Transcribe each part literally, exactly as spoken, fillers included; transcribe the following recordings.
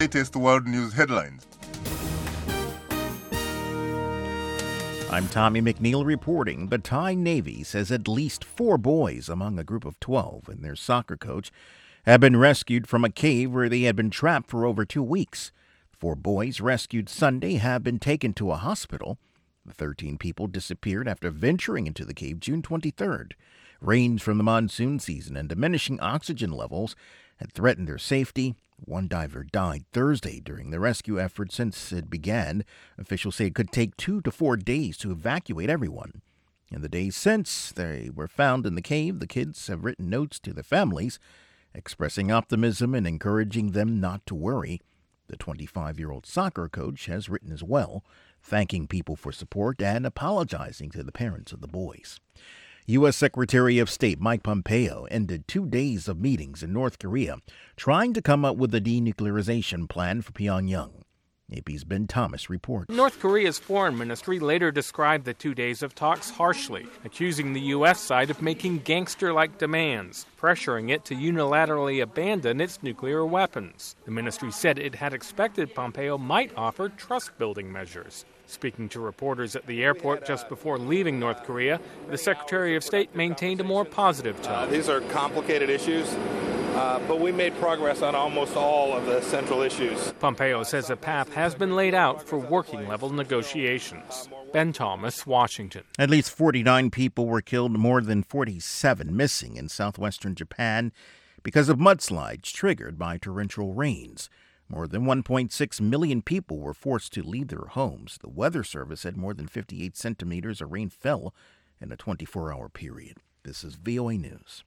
Latest world news headlines. I'm Tommy McNeil reporting. The Thai Navy says at least four boys among a group of twelve and their soccer coach have been rescued from a cave where they had been trapped for over two weeks. Four boys rescued Sunday have been taken to a hospital. The thirteen people disappeared after venturing into the cave June twenty-third. Rains from the monsoon season and diminishing oxygen levels had threatened their safety. One diver died Thursday during the rescue effort. Since it began, officials say it could take two to four days to evacuate everyone. In the days since they were found in the cave, the kids have written notes to their families, expressing optimism and encouraging them not to worry. The twenty-five-year-old soccer coach has written as well, thanking people for support and apologizing to the parents of the boys. U S. Secretary of State Mike Pompeo ended two days of meetings in North Korea trying to come up with a denuclearization plan for Pyongyang. A P's Ben Thomas reports. North Korea's foreign ministry later described the two days of talks harshly, accusing the U S side of making gangster-like demands, pressuring it to unilaterally abandon its nuclear weapons. The ministry said it had expected Pompeo might offer trust-building measures. Speaking to reporters at the airport just before leaving North Korea, the Secretary of State maintained a more positive tone. Uh, these are complicated issues, uh, but we made progress on almost all of the central issues. Pompeo says a path has been laid out for working-level negotiations. Ben Thomas, Washington. At least forty-nine people were killed, more than forty-seven missing in southwestern Japan because of mudslides triggered by torrential rains. More than one point six million people were forced to leave their homes. The Weather Service said more than fifty-eight centimeters of rain fell in a twenty-four hour period. This is V O A News.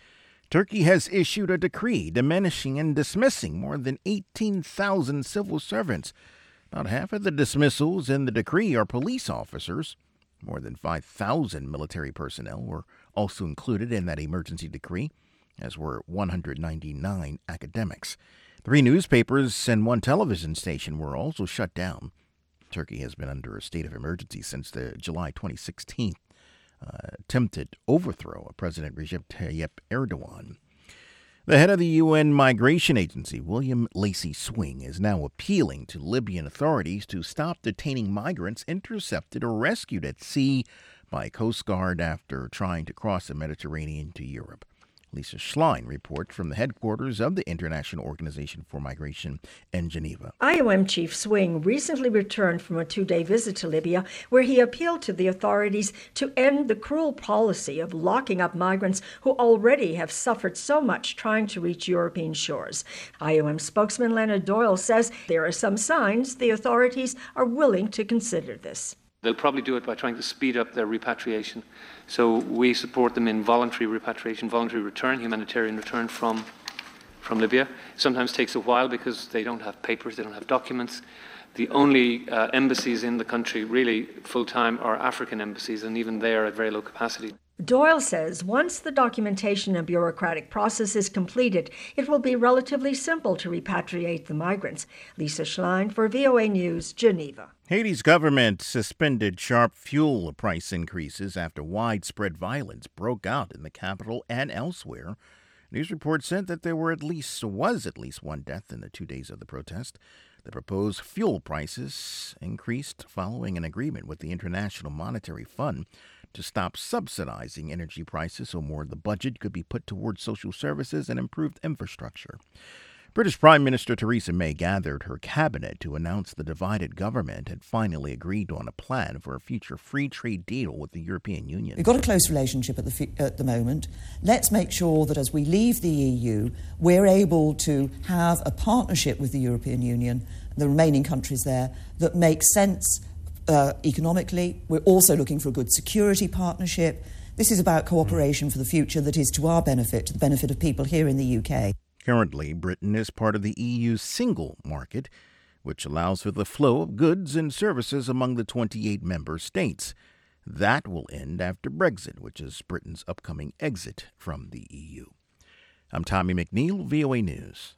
Turkey has issued a decree diminishing and dismissing more than eighteen thousand civil servants. About half of the dismissals in the decree are police officers. More than five thousand military personnel were also included in that emergency decree, as were one hundred ninety-nine academics. Three newspapers and one television station were also shut down. Turkey has been under a state of emergency since the July twenty sixteen uh, attempted overthrow of President Recep Tayyip Erdogan. The head of the U N Migration Agency, William Lacy Swing, is now appealing to Libyan authorities to stop detaining migrants intercepted or rescued at sea by Coast Guard after trying to cross the Mediterranean to Europe. Lisa Schlein reports from the headquarters of the International Organization for Migration in Geneva. I O M Chief Swing recently returned from a two-day visit to Libya, where he appealed to the authorities to end the cruel policy of locking up migrants who already have suffered so much trying to reach European shores. I O M spokesman Leonard Doyle says there are some signs the authorities are willing to consider this. They'll probably do it by trying to speed up their repatriation. So we support them in voluntary repatriation, voluntary return, humanitarian return from, from Libya. It sometimes takes a while because they don't have papers, they don't have documents. The only uh, embassies in the country really full-time are African embassies, and even they are at very low capacity. Doyle says once the documentation and bureaucratic process is completed, it will be relatively simple to repatriate the migrants. Lisa Schlein for V O A News, Geneva. Haiti's government suspended sharp fuel price increases after widespread violence broke out in the capital and elsewhere. News reports said that there were at least was at least one death in the two days of the protest. The proposed fuel prices increased following an agreement with the International Monetary Fund to stop subsidizing energy prices so more of the budget could be put towards social services and improved infrastructure. British Prime Minister Theresa May gathered her cabinet to announce the divided government had finally agreed on a plan for a future free trade deal with the European Union. We've got a close relationship at the, at the moment. Let's make sure that as we leave the E U, we're able to have a partnership with the European Union, the remaining countries there, that makes sense uh, economically. We're also looking for a good security partnership. This is about cooperation for the future that is to our benefit, to the benefit of people here in the U K. Currently, Britain is part of the E U's single market, which allows for the flow of goods and services among the twenty-eight member states. That will end after Brexit, which is Britain's upcoming exit from the E U. I'm Tommy McNeil, V O A News.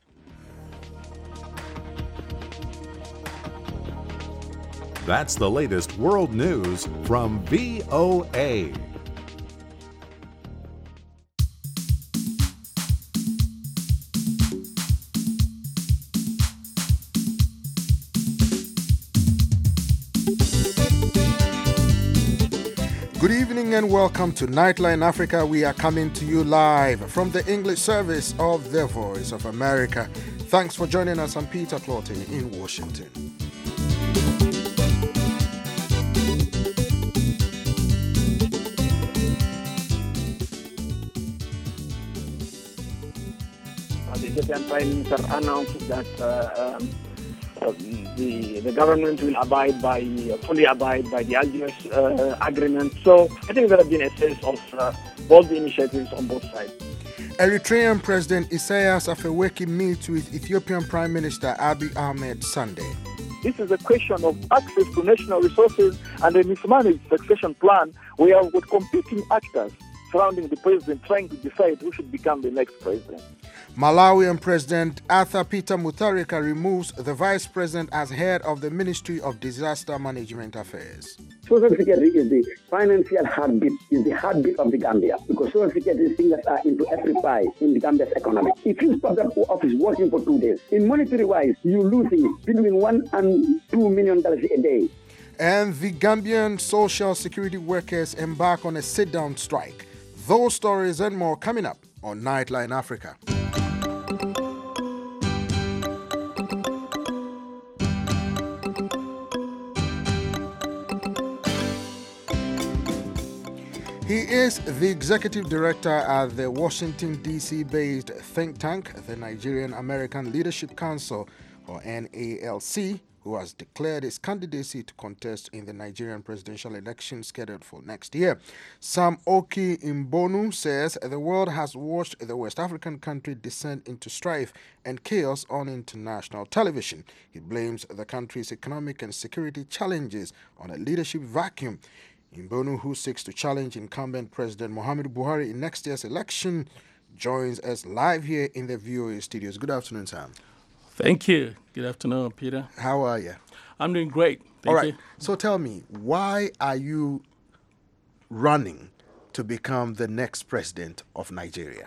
That's the latest world news from V O A. Good evening and welcome to Nightline Africa. We are coming to you live from the English service of the Voice of America. Thanks for joining us. I'm Peter Clotty in Washington. The Egyptian Prime Minister announced that uh, um, uh, the the government will abide by uh, fully abide by the Algiers uh, agreement. So I think there have been a sense of uh, bold initiatives on both sides. Eritrean President Isaias Afwerki meets with Ethiopian Prime Minister Abiy Ahmed Sunday. This is a question of access to national resources and a mismanaged succession plan where we've got competing actors surrounding the president trying to decide who should become the next president. Malawian President Arthur Peter Mutharika removes the vice president as head of the Ministry of Disaster Management Affairs. Social Security is the financial heartbeat, is the heartbeat of the Gambia, because Social Security fingers are into every pie in the Gambia's economy. If you stop that office working for two days, in monetary wise, you're losing between one and two million dollars a day. And the Gambian social security workers embark on a sit-down strike. Those stories and more coming up on Nightline Africa. He is the executive director at the Washington, D C-based think tank, the Nigerian American Leadership Council, or N A L C, who has declared his candidacy to contest in the Nigerian presidential election scheduled for next year. Sam Oki Mbonu says the world has watched the West African country descend into strife and chaos on international television. He blames the country's economic and security challenges on a leadership vacuum. Mbonu, who seeks to challenge incumbent President Muhammadu Buhari in next year's election, joins us live here in the V O A studios. Good afternoon, Sam. Thank you. Good afternoon, Peter. How are you? I'm doing great. Thank All right. you. So tell me, why are you running to become the next president of Nigeria?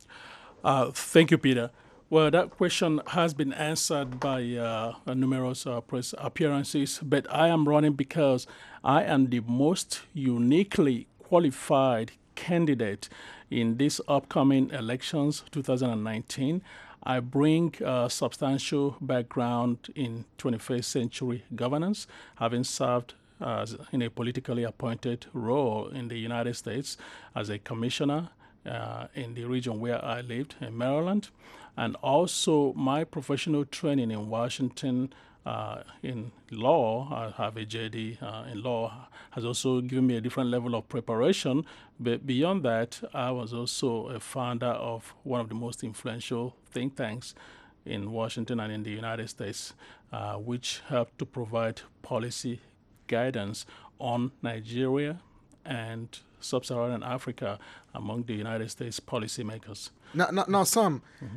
Uh, thank you, Peter. Well, that question has been answered by uh, numerous uh, press appearances, but I am running because I am the most uniquely qualified candidate in these upcoming elections, two thousand nineteen. I bring a substantial background in twenty-first century governance, having served as in a politically appointed role in the United States as a commissioner uh, in the region where I lived, in Maryland. And also my professional training in Washington uh, in law, I have a J D uh, in law, has also given me a different level of preparation. But beyond that, I was also a founder of one of the most influential think tanks in Washington and in the United States, uh, which helped to provide policy guidance on Nigeria and sub-Saharan Africa among the United States policymakers. Now, now, now Sam, mm-hmm.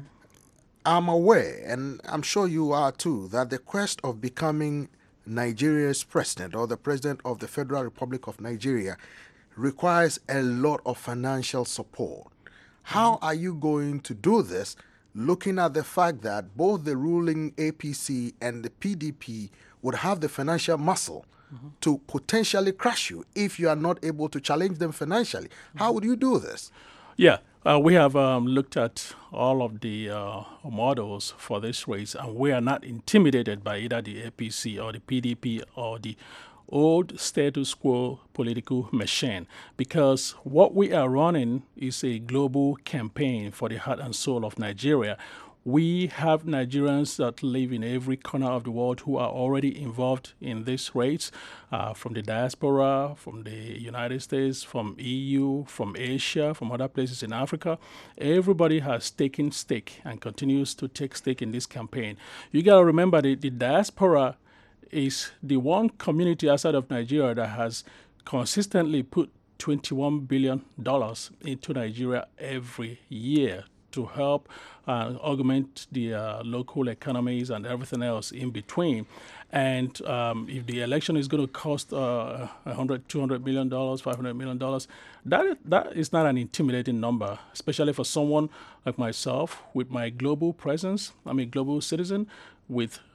I'm aware, and I'm sure you are too, that the quest of becoming Nigeria's president or the president of the Federal Republic of Nigeria requires a lot of financial support. How are you going to do this, looking at the fact that both the ruling A P C and the P D P would have the financial muscle mm-hmm. to potentially crush you if you are not able to challenge them financially? Mm-hmm. How would you do this? Yeah. Uh, we have um, looked at all of the uh, models for this race, and we are not intimidated by either the A P C or the P D P or the old status quo political machine, because what we are running is a global campaign for the heart and soul of Nigeria. We have Nigerians that live in every corner of the world who are already involved in this race, uh, from the diaspora, from the United States, from E U, from Asia, from other places in Africa. Everybody has taken stake and continues to take stake in this campaign. You got to remember that the diaspora is the one community outside of Nigeria that has consistently put twenty-one billion dollars into Nigeria every year to help uh, augment the uh, local economies and everything else in between. And um, if the election is going to cost uh, one hundred, two hundred million dollars, five hundred million dollars, that, that is not an intimidating number, especially for someone like myself with my global presence. I'm a global citizen with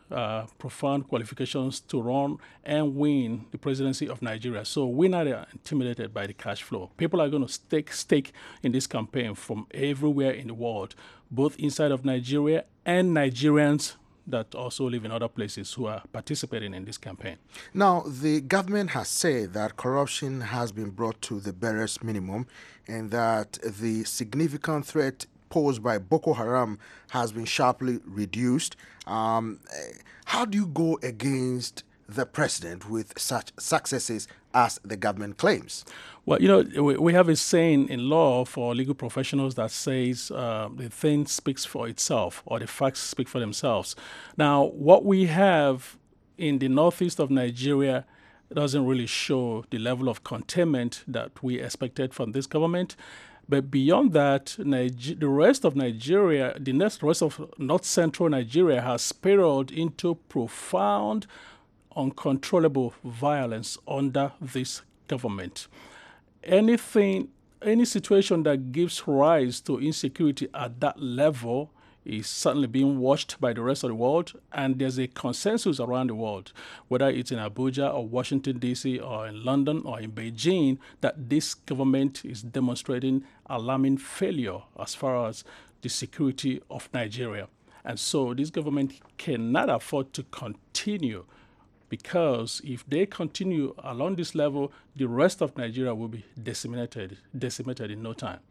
uh, profound qualifications to run and win the presidency of Nigeria. So we're not uh, intimidated by the cash flow. People are going to take stake in this campaign from everywhere in the world, both inside of Nigeria and Nigerians that also live in other places who are participating in this campaign. Now, the government has said that corruption has been brought to the barest minimum and that the significant threat posed by Boko Haram has been sharply reduced. Um, how do you go against the president with such successes as the government claims? Well, you know, we, we have a saying in law for legal professionals that says uh, the thing speaks for itself, or the facts speak for themselves. Now, what we have in the northeast of Nigeria doesn't really show the level of containment that we expected from this government. But beyond that, Niger- the rest of Nigeria, the next rest of north central Nigeria has spiraled into profound, uncontrollable violence under this government. Anything, any situation that gives rise to insecurity at that level is certainly being watched by the rest of the world, and there's a consensus around the world, whether it's in Abuja or Washington, D C, or in London or in Beijing, that this government is demonstrating alarming failure as far as the security of Nigeria. And so this government cannot afford to continue, because if they continue along this level, the rest of Nigeria will be decimated, decimated in no time.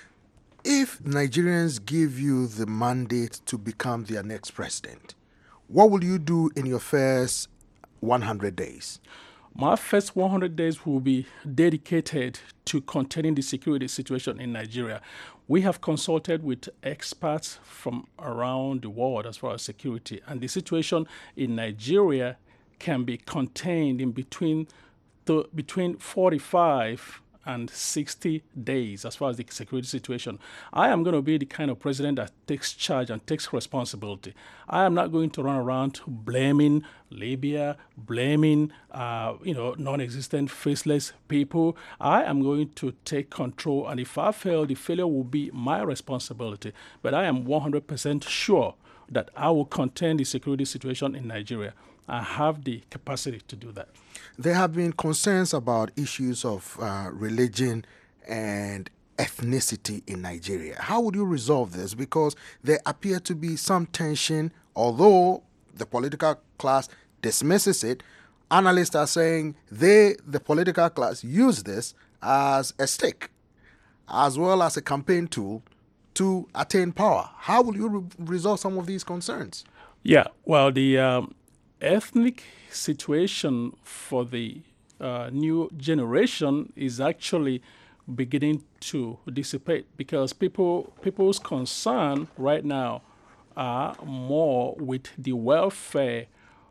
If Nigerians give you the mandate to become their next president, what will you do in your first one hundred days? My first one hundred days will be dedicated to containing the security situation in Nigeria. We have consulted with experts from around the world as far as security, and the situation in Nigeria can be contained in between the, between forty-five and sixty days as far as the security situation. I am going to be the kind of president that takes charge and takes responsibility. I am not going to run around blaming Libya, blaming uh, you know, non-existent, faceless people. I am going to take control, and if I fail, the failure will be my responsibility. But I am one hundred percent sure that I will contain the security situation in Nigeria. I have the capacity to do that. There have been concerns about issues of uh, religion and ethnicity in Nigeria. How would you resolve this? Because there appear to be some tension, although the political class dismisses it. Analysts are saying they, the political class, use this as a stick, as well as a campaign tool to attain power. How will you re- resolve some of these concerns? Yeah, well, the um, ethnic situation for the uh, new generation is actually beginning to dissipate, because people people's concern right now are more with the welfare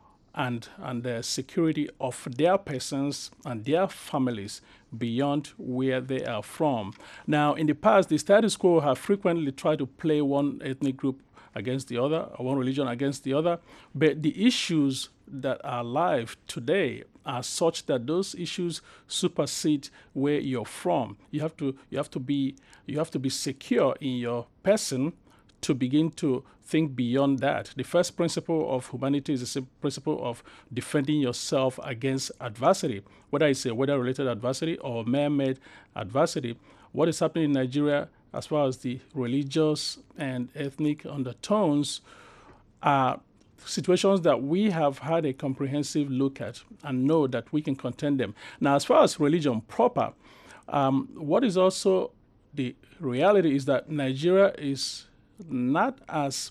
and and the security of their persons and their families beyond where they are from. Now, in the past, the status quo have frequently tried to play one ethnic group against the other, or one religion against the other, but the issues that are live today are such that those issues supersede where you're from. You have to you have to be you have to be secure in your person to begin to think beyond that. The first principle of humanity is the principle of defending yourself against adversity, whether it's a weather-related adversity or man-made adversity. What is happening in Nigeria as far as the religious and ethnic undertones are situations that we have had a comprehensive look at and know that we can contend them. Now, as far as religion proper, um, what is also the reality is that Nigeria is not as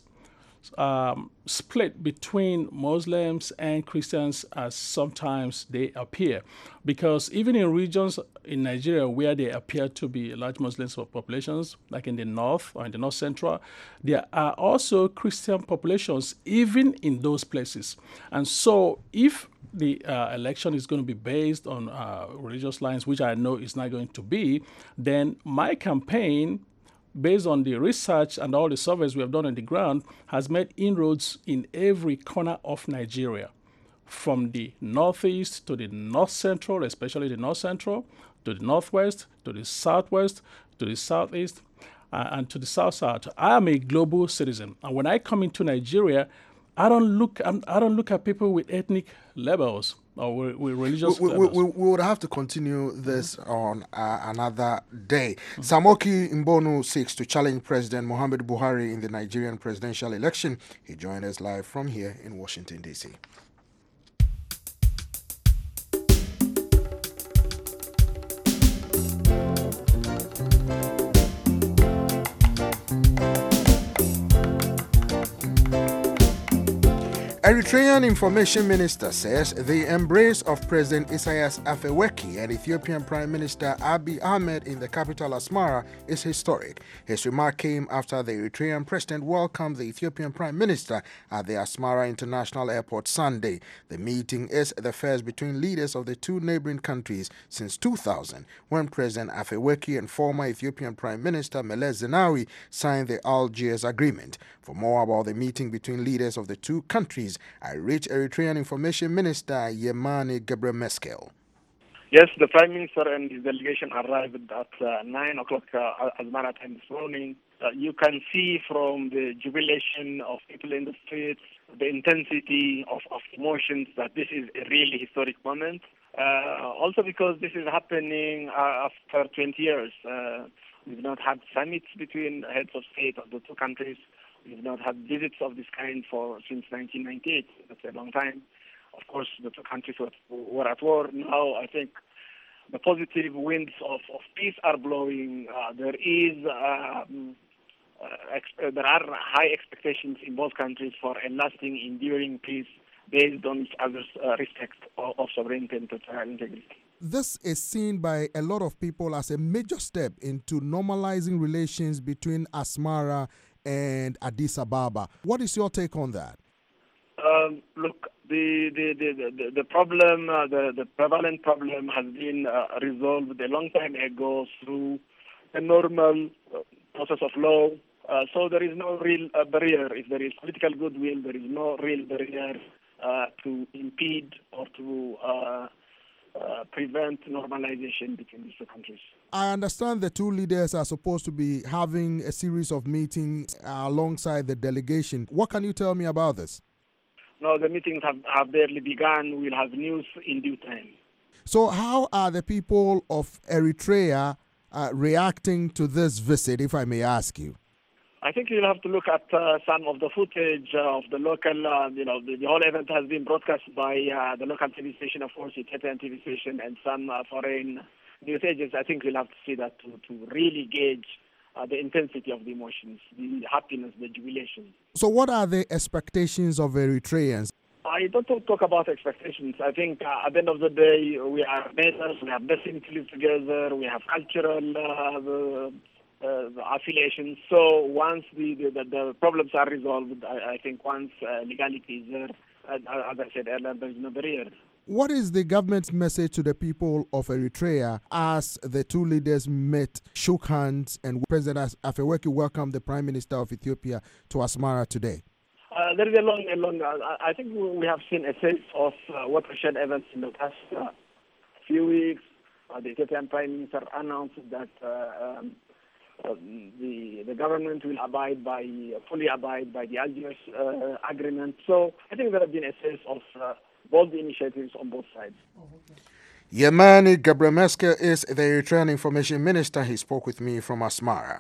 um, split between Muslims and Christians as sometimes they appear. Because even in regions in Nigeria where there appear to be large Muslim populations, like in the north or in the north central, there are also Christian populations even in those places. And so if the uh, election is going to be based on uh, religious lines, which I know is not going to be, then my campaign, based on the research and all the surveys we have done on the ground, has made inroads in every corner of Nigeria, from the northeast to the north central, especially the north central, to the northwest, to the southwest, to the southeast, uh, and to the south south. I am a global citizen, and when I come into Nigeria, I don't look. I'm, I don't look at people with ethnic labels or with, with religious we, we, labels. we, we would have to continue this mm-hmm. on uh, another day. Mm-hmm. Samoki Mbonu seeks to challenge President Muhammad Buhari in the Nigerian presidential election. He joined us live from here in Washington, D C. Eritrean Information Minister says the embrace of President Isaias Afwerki and Ethiopian Prime Minister Abiy Ahmed in the capital Asmara is historic. His remark came after the Eritrean president welcomed the Ethiopian Prime Minister at the Asmara International Airport Sunday. The meeting is the first between leaders of the two neighboring countries since two thousand, when President Afwerki and former Ethiopian Prime Minister Meles Zenawi signed the Algiers Agreement. For more about the meeting between leaders of the two countries, I reached Eritrean Information Minister Yemane Gebremeskel. Yes, the Prime Minister and his delegation arrived at uh, nine o'clock uh, Asmara time this morning. Uh, you can see from the jubilation of people in the streets, the intensity of, of emotions, that this is a really historic moment. Uh, also because this is happening uh, after twenty years. Uh, we've not had summits between heads of state of the two countries. We've not had visits of this kind for since nineteen ninety-eight. That's a long time. Of course, the two countries were, were at war. Now, I think the positive winds of, of peace are blowing. Uh, there is, um, uh, ex- there are high expectations in both countries for a lasting, enduring peace based on each other's uh, respect of, of sovereignty and territorial integrity. This is seen by a lot of people as a major step into normalizing relations between Asmara and Addis Ababa. What is your take on that? Um, look, the the the the, the problem, uh, the the prevalent problem, has been uh, resolved a long time ago through a normal uh, process of law. Uh, so there is no real uh, barrier. If there is political goodwill, there is no real barrier uh, to impede or to uh, uh, prevent normalization between these two countries. I understand the two leaders are supposed to be having a series of meetings alongside the delegation. What can you tell me about this? No, the meetings have, have barely begun. We'll have news in due time. So how are the people of Eritrea uh, reacting to this visit, if I may ask you? I think you'll have to look at uh, some of the footage uh, of the local, uh, you know, the, the whole event has been broadcast by uh, the local T V station, of course, Ethiopian T V station, and some uh, foreign news agents. I think we'll have to see that to, to really gauge uh, the intensity of the emotions, the happiness, the jubilation. So what are the expectations of Eritreans? I don't want to talk about expectations. I think uh, at the end of the day, we are neighbors, we have destiny to live together, we have cultural uh, the, uh, the affiliations. So once the, the, the problems are resolved, I, I think once uh, legality is there, uh, as I said earlier, there is no barrier. What is the government's message to the people of Eritrea as the two leaders met, shook hands, and President Afwerki welcomed the Prime Minister of Ethiopia to Asmara today? Uh, there is a long, a long. Uh, I think we have seen a sense of uh, watershed events in the past uh, few weeks. Uh, the Ethiopian Prime Minister announced that uh, um, uh, the the government will abide by, uh, fully abide by the Algiers uh, agreement. So I think there has been a sense of uh, bold initiatives on both sides. Yemane Gebremeskel is the Eritrean Information Minister. He spoke with me from Asmara.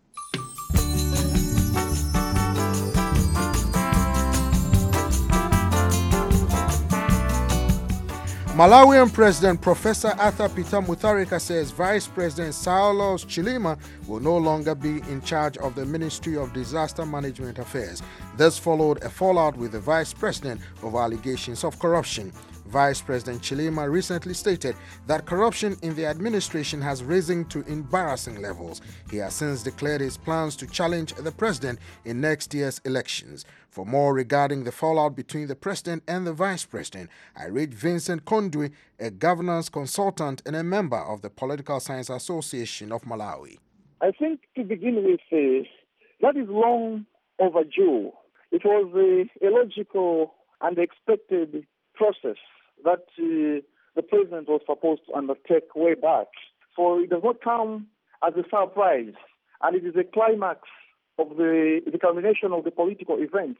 Malawian President Professor Arthur Peter Mutharika says Vice President Saulos Chilima will no longer be in charge of the Ministry of Disaster Management Affairs. This followed a fallout with the Vice President over allegations of corruption. Vice President Chilima recently stated that corruption in the administration has risen to embarrassing levels. He has since declared his plans to challenge the president in next year's elections. For more regarding the fallout between the president and the vice president, I read Vincent Kondwe, a governance consultant and a member of the Political Science Association of Malawi. I think to begin with, uh, that is long overdue. It was uh, a logical and expected process that uh, the president was supposed to undertake way back. So it does not come as a surprise, and it is a climax of the, the culmination of the political events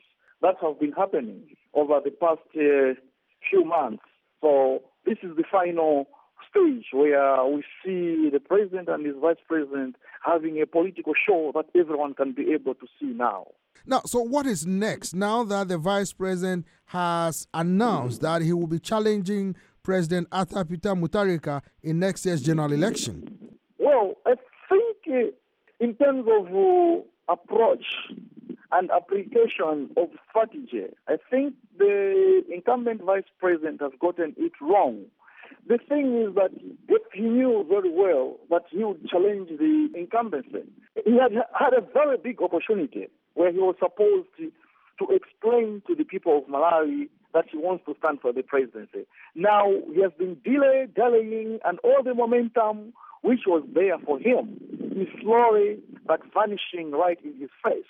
that have been happening over the past uh, few months. So this is the final stage where we see the president and his vice president having a political show that everyone can be able to see now. Now, so what is next? Now that the vice president has announced that he will be challenging President Arthur Peter Mutharika in next year's general election. Well, I think uh, in terms of uh, approach and application of strategy, I think the incumbent vice president has gotten it wrong. The thing is that if he knew very well that he would challenge the incumbency, he had had a very big opportunity where he was supposed to, to explain to the people of Malawi that he wants to stand for the presidency. Now he has been delayed, delaying, and all the momentum which was there for him is slowly but vanishing right in his face.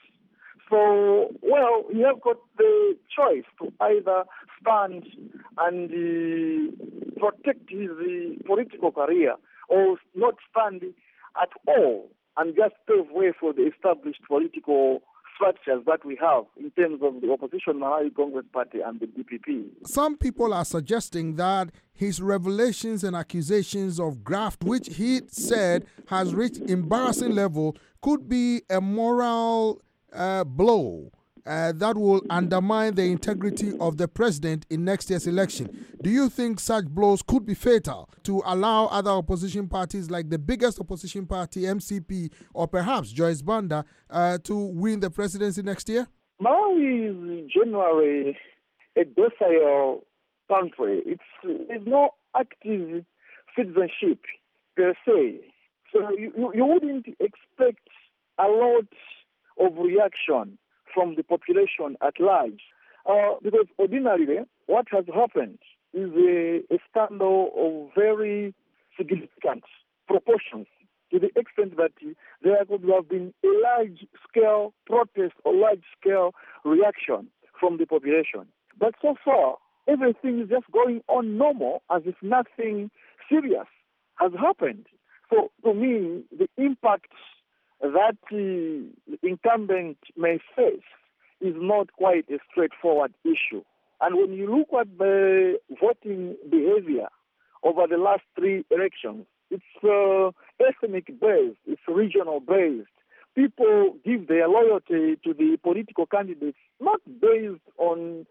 So, well, he has got the choice to either stand and uh, protect his uh, political career or not stand at all and just pave way for the established political structures that we have in terms of the opposition Malawi Congress Party and the D P P. Some people are suggesting that his revelations and accusations of graft, which he said has reached embarrassing level, could be a moral uh, blow uh, that will undermine the integrity of the president in next year's election. Do you think such blows could be fatal to allow other opposition parties like the biggest opposition party, M C P, or perhaps Joyce Banda, uh, to win the presidency next year? Malawi is generally a docile country. It's, it's no active citizenship per se. So you, you, you wouldn't expect a lot of reaction from the population at large. Uh, because ordinarily, what has happened is a, a scandal of very significant proportions, to the extent that there could have been a large-scale protest or large-scale reaction from the population. But so far, everything is just going on normal, as if nothing serious has happened. So, to me, the impact that the incumbent may face is not quite a straightforward issue. And when you look at the voting behavior over the last three elections, it's uh, ethnic-based, it's regional-based. People give their loyalty to the political candidates not based on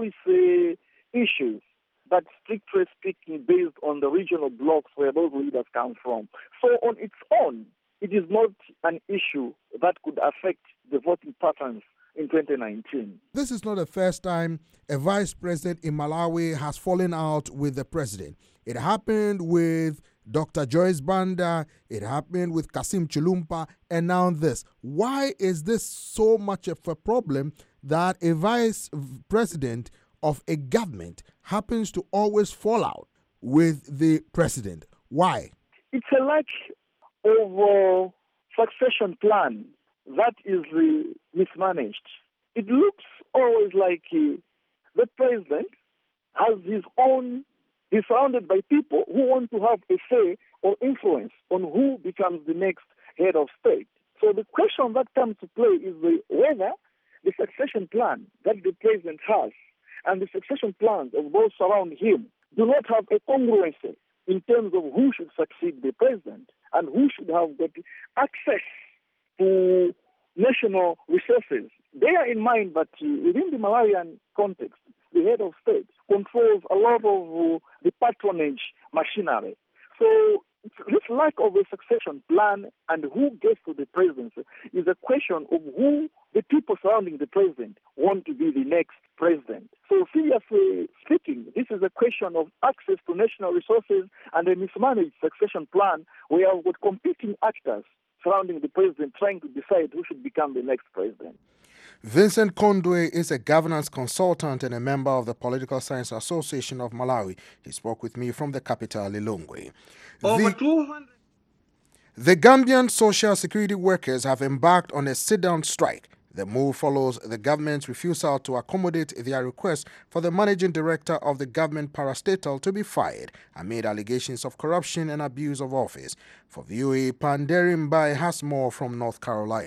policy issues, but strictly speaking based on the regional blocks where those leaders come from. So on its own, it is not an issue that could affect the voting patterns in twenty nineteen. This is not the first time a vice president in Malawi has fallen out with the president. It happened with Doctor Joyce Banda, it happened with Kassim Chilumpa, and now this. Why is this so much of a problem that a vice president of a government happens to always fall out with the president? Why? It's a lack of uh, succession plan that is uh, mismanaged. It looks always like uh, the president has his own, he's surrounded by people who want to have a say or influence on who becomes the next head of state. So the question that comes to play is the, whether the succession plan that the president has and the succession plans of those around him do not have a congruency in terms of who should succeed the president and who should have got access to national resources. Bear in mind that uh, within the Malawian context, the head of state controls a lot of uh, the patronage machinery. So this lack of a succession plan and who gets to the presidency is a question of who the people surrounding the president want to be the next president. So seriously speaking, this is a question of access to national resources and a mismanaged succession plan where we've got competing actors surrounding the president trying to decide who should become the next president. Vincent Kondwe is a governance consultant and a member of the Political Science Association of Malawi. He spoke with me from the capital, Lilongwe. Over the, two hundred the Gambian social security workers have embarked on a sit-down strike. The move follows the government's refusal to accommodate their request for the managing director of the government parastatal to be fired amid allegations of corruption and abuse of office. For V O A, Panderi Mbai has more from North Carolina.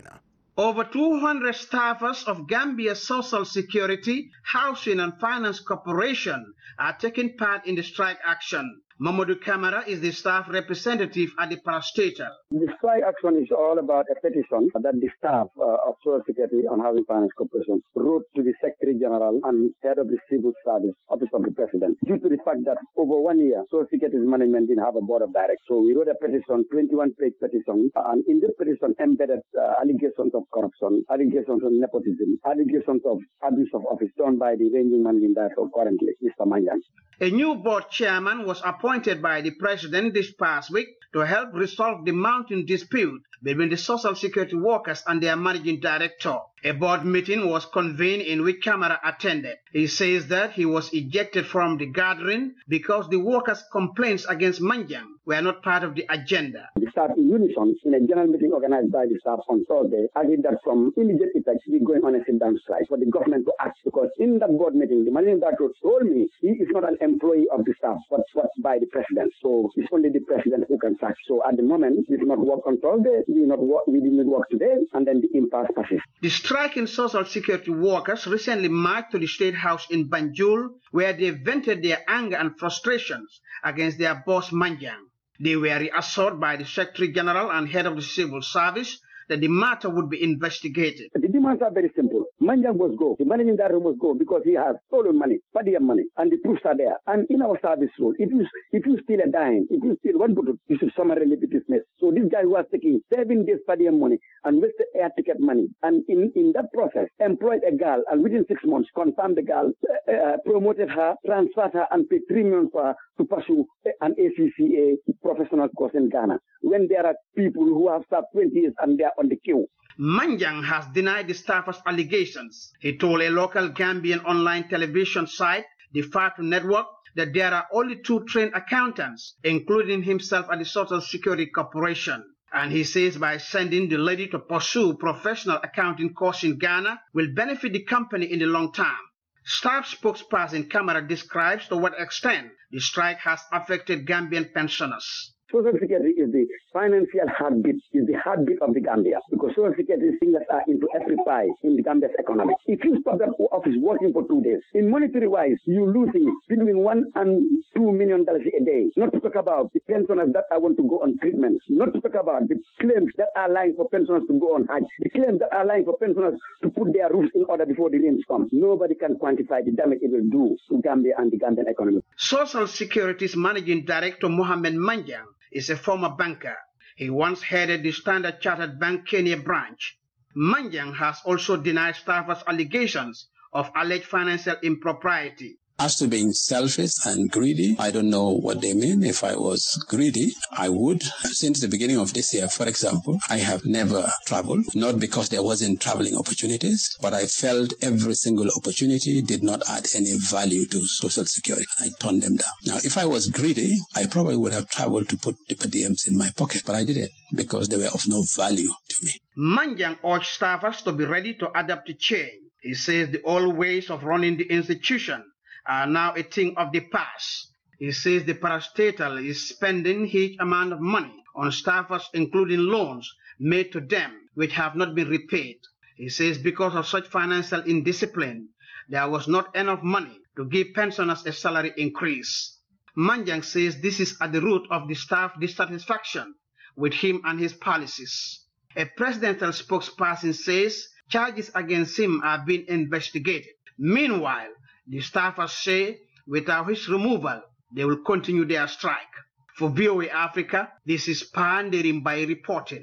Over two hundred staffers of Gambia's Social Security, Housing and Finance Corporation are taking part in the strike action. Mamadou Camara is the staff representative at the parastatal. The strike action is all about a petition that the staff uh, of Social Security and Housing Finance Corporation wrote to the Secretary General and head of the Civil Service Office of the President due to the fact that over one year Social Security's management didn't have a board of directors. So we wrote a petition, twenty-one page petition, and in this petition embedded uh, allegations of corruption, allegations of nepotism, allegations of abuse of office done by the reigning managing director currently, Mister Manjang. A new board chairman was appointed by the president this past week to help resolve the mounting dispute between the Social Security workers and their managing director. A board meeting was convened in which Camara attended. He says that he was ejected from the gathering because the workers' complaints against Manjang were not part of the agenda. The staff in unison, in a general meeting organized by the staff on Thursday, agreed that from immediate effect we're going on a sit-down strike for the government to act, because in that board meeting the managing director told me he is not an employee of the staff but swapped by the president. So it's only the president who can sack. So at the moment we did not work on Thursday, we did not work, we did not work today, and then the impasse persists. The striking Social Security workers recently marched to the State House in Banjul, where they vented their anger and frustrations against their boss Manjang. They were reassured by the Secretary General and head of the Civil Service that the matter would be investigated. The demands are very simple. Manjang must go. The managing director must go because he has stolen money, Padiam money, and the proofs are there. And in our service rule, if you if you steal a dime, if you steal one bottle, you should summarily be dismissed. So this guy who was taking seven days Padiam money and wasted air ticket money, and in, in that process employed a girl, and within six months confirmed the girl, uh, uh, promoted her, transferred her, and paid three million for her to pursue an A C C A professional course in Ghana. When there are people who have served twenty years and they are on the queue. Manjang has denied the staffers' allegations. He told a local Gambian online television site, the Fatu Network, that there are only two trained accountants, including himself at the Social Security Corporation. And he says by sending the lady to pursue professional accounting course in Ghana will benefit the company in the long term. Staff spokesperson Camara describes to what extent the strike has affected Gambian pensioners. Social Security is the financial heartbeat, is the heartbeat of the Gambia, because Social Security fingers are into every pie in the Gambia's economy. If you stop that office working for two days, in monetary wise, you're losing between one and two million dollars a day. Not to talk about the pensioners that are want to go on treatment, not to talk about the claims that are lying for pensioners to go on Hajj, the claims that are lying for pensioners to put their roofs in order before the rains come. Nobody can quantify the damage it will do to Gambia and the Gambian economy. Social Security's managing director Mohamed Manjang is a former banker. He once headed the Standard Chartered Bank Kenya branch. Manjang has also denied staffers' allegations of alleged financial impropriety. As to being selfish and greedy, I don't know what they mean. If I was greedy, I would. Since the beginning of this year, for example, I have never traveled, not because there wasn't traveling opportunities, but I felt every single opportunity did not add any value to Social Security. I turned them down. Now, if I was greedy, I probably would have traveled to put the per diems in my pocket, but I didn't because they were of no value to me. Manjang urged staffers to be ready to adapt to change. He says the old ways of running the institution are now a thing of the past. He says the parastatal is spending huge amount of money on staffers, including loans made to them which have not been repaid. He says because of such financial indiscipline, there was not enough money to give pensioners a salary increase. Manjang says this is at the root of the staff dissatisfaction with him and his policies. A presidential spokesperson says charges against him are being investigated. Meanwhile, the staffers say without his removal, they will continue their strike. For V O A Africa, this is Panderimbai reporting.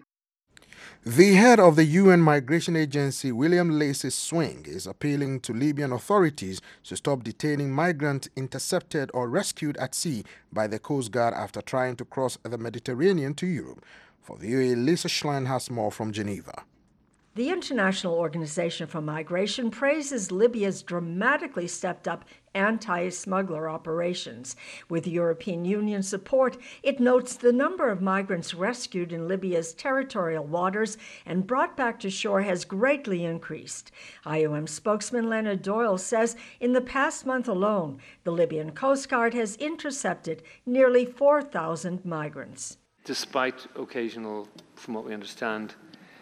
The head of the U N Migration Agency, William Lacy Swing, is appealing to Libyan authorities to stop detaining migrants intercepted or rescued at sea by the Coast Guard after trying to cross the Mediterranean to Europe. For V O A, Lisa Schlein has more from Geneva. The International Organization for Migration praises Libya's dramatically stepped up anti-smuggler operations. With European Union support, it notes the number of migrants rescued in Libya's territorial waters and brought back to shore has greatly increased. I O M spokesman Leonard Doyle says in the past month alone, the Libyan Coast Guard has intercepted nearly four thousand migrants. Despite occasional, from what we understand,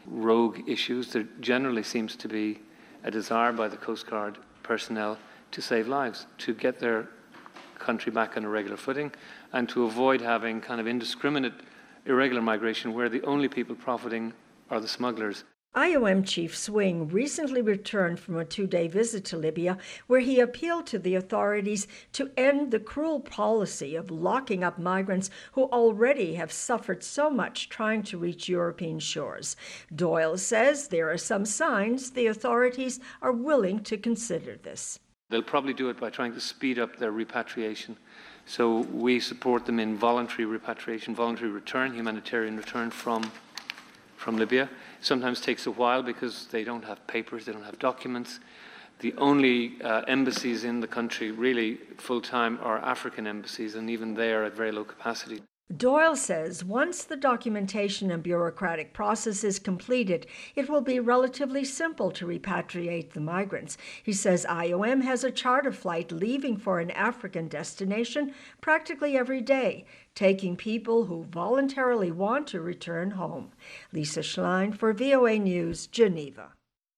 rogue issues. There generally seems to be a desire by the Coast Guard personnel to save lives, to get their country back on a regular footing, and to avoid having kind of indiscriminate, irregular migration where the only people profiting are the smugglers. I O M Chief Swing recently returned from a two-day visit to Libya, where he appealed to the authorities to end the cruel policy of locking up migrants who already have suffered so much trying to reach European shores. Doyle says there are some signs the authorities are willing to consider this. They'll probably do it by trying to speed up their repatriation. So we support them in voluntary repatriation, voluntary return, humanitarian return from, from Libya. Sometimes takes a while because they don't have papers, they don't have documents. The only uh, embassies in the country really full-time are African embassies, and even they are at very low capacity. Doyle says once the documentation and bureaucratic process is completed, it will be relatively simple to repatriate the migrants. He says I O M has a charter flight leaving for an African destination practically every day, taking people who voluntarily want to return home. Lisa Schlein for V O A News, Geneva.